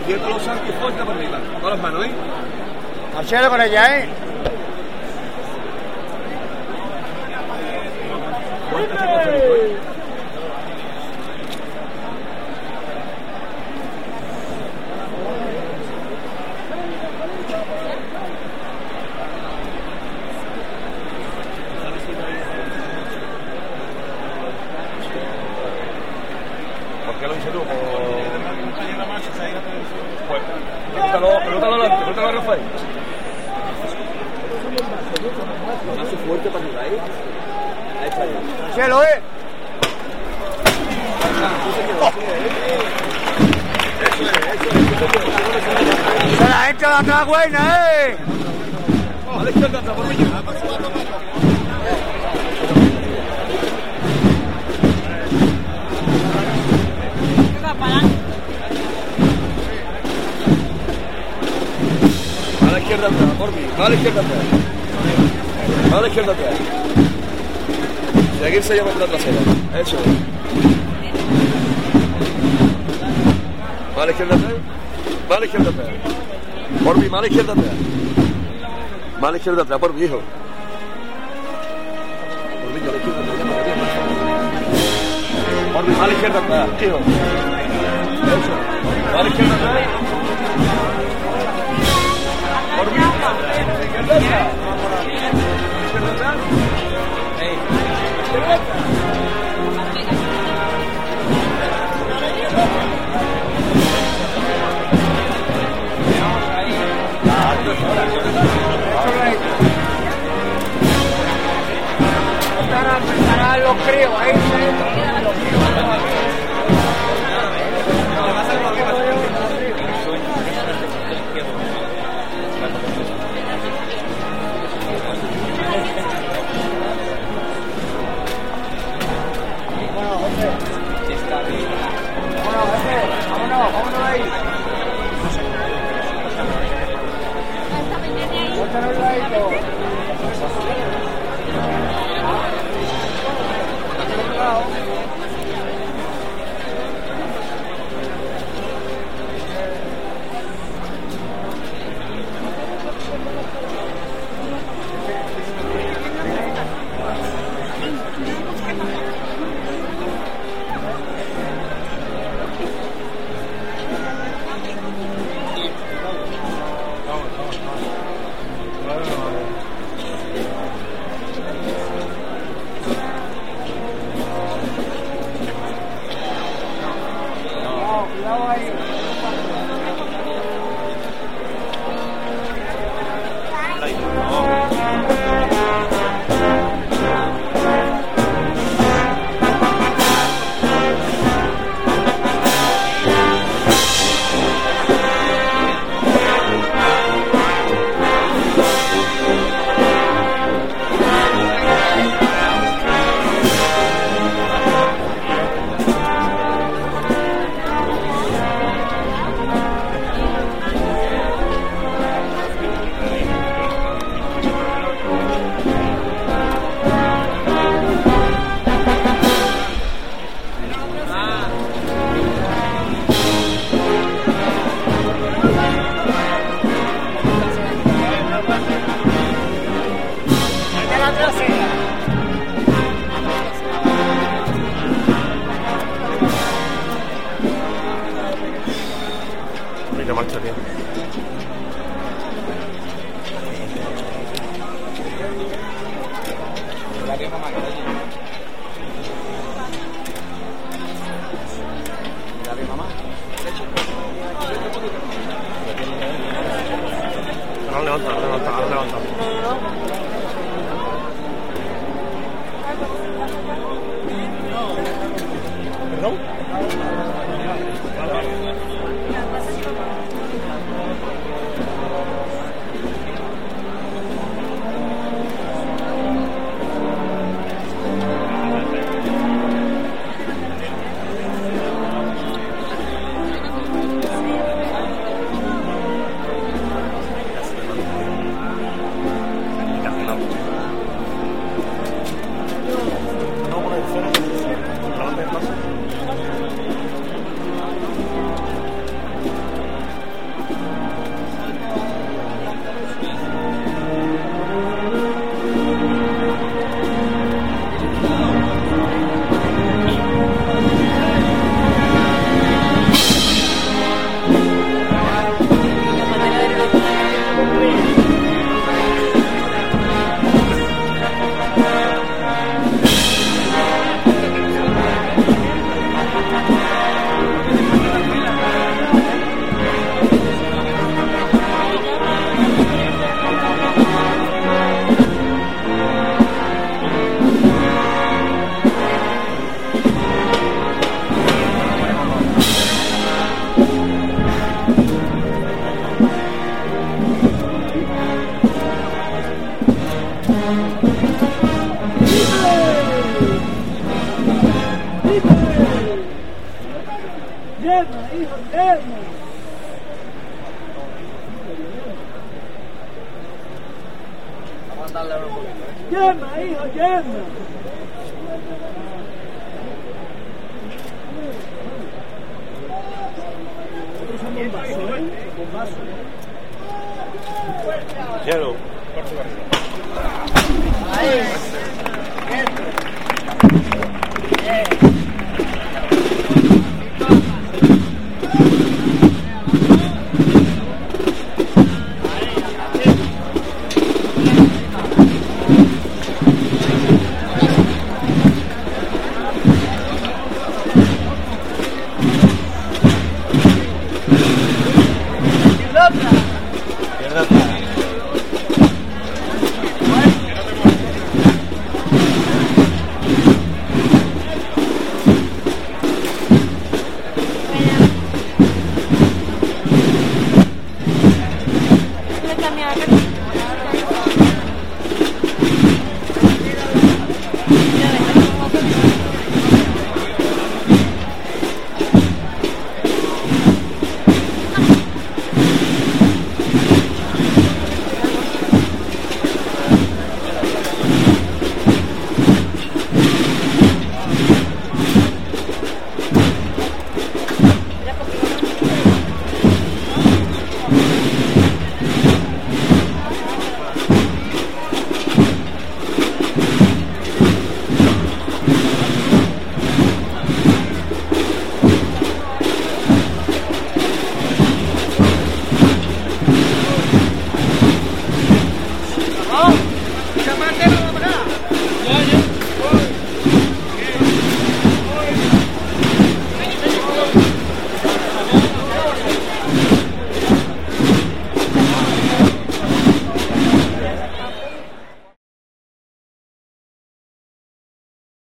Siento los saltos fuertes por arriba. Todas las manos, ¿eh? Marcelo con ella, ¿eh? Fuerte ese costadito, ¿eh? ¿Por qué lo dices tú? Pues, pregúntalo adelante, pregúntalo a Rafael. Paso fuerte para arriba, ¿eh? Ahí está ya. Marcelo, ¿eh? Se la entra de atrás buena, ¿eh? A la izquierda atrás, por mí. A la izquierda atrás, por mí. A la izquierda atrás. A la izquierda atrás. Seguirse ya por la trasera. Eso es. A la izquierda atrás. A la izquierda atrás. Por mí, a la izquierda atrás. A la izquierda atrás, por mi hijo. Por mí, a la izquierda atrás. Por mí, a la izquierda atrás, hijo. Eso. A la izquierda atrás. Por mí, a la izquierda atrás. ¿Izquierda atrás? ¿Izquierda atrás? Estarán los críos ahí, los críos. Vámonos ahí. Póntanos el ladito. Vamos a darle un poquito. Llama, hijo, llama. Otros son bombazos, ¿eh? Bombazos. Cielo. Ahí. Otra.